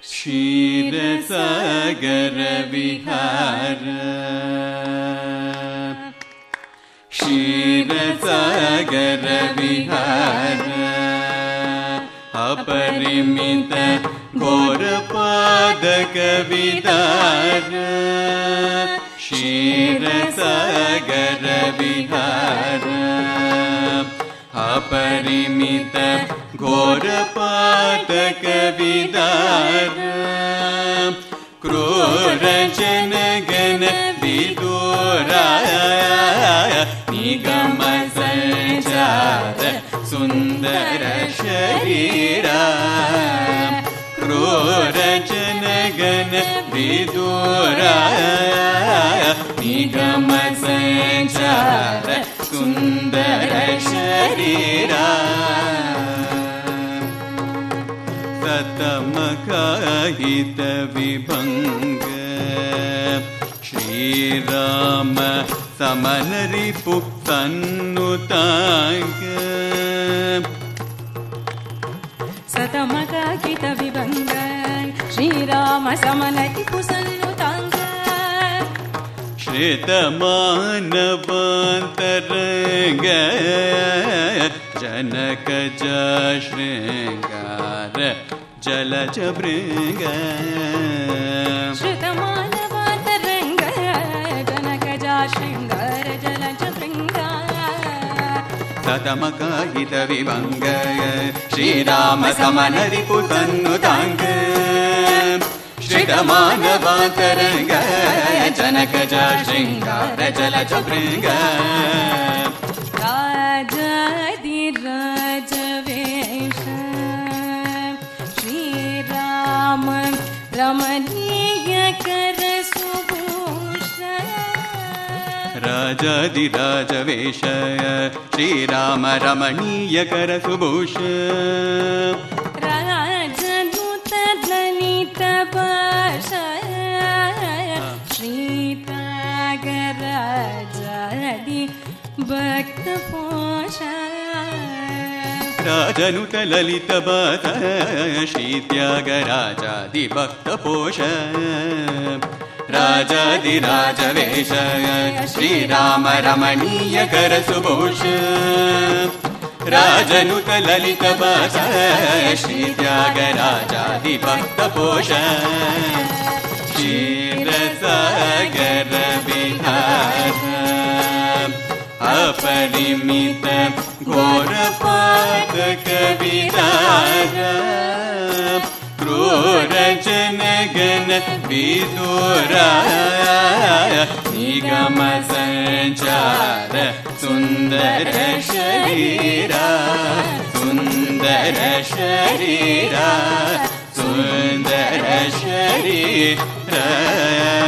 क्षीरसागर विहार क्षीरसागर विहार अपरिमित घोरपादक विदार क्षीरसागर विहार अपरिमित घोरपादक विदार क्रूर जनगण विदुरा निगम संचार सुंदर शरीरा क्रूर जनगण विदुरा निगम संचार सुंदर शरीरा सतमकाहित विभंग श्रीराम समन रिपु सन्नुतांग सतमकाहित विभंग श्रीराम समन रिपु सन्नुतांग श्रितमानवान्तरंग जनक श्रृंगार जलज भृंग श्रितमानवान्तरंग जनक श्रृंगार जलज भृंग सतमकाहित विभंग श्रीराम समन रिपु सन्नुतांग श्रितमानवान्तरंग जनक श्रृंगार जलज भृंग राजाधिराज वेश श्रीराम रमणीय कर सुभूष राजाधिराज वेश श्रीराम रमणीय कर सुभूष राजदूत ललित भाष श्रीत्यागराजादि भक्त पोष राजनुत ललित भाष श्रीत्यागराजादि भक्त पोष राजाधिराज वेश श्रीराम रमणीय कर सुभूष राजनुत ललित भाष श्रीत्यागराजादि भक्त पोष क्षीरसागर विहार अपरिमित घोरपादक विदार क्रूर जनगण विदुरा निगम संचार सुंदर शरीरा सुंदर शरीरा सुंदर शरीरा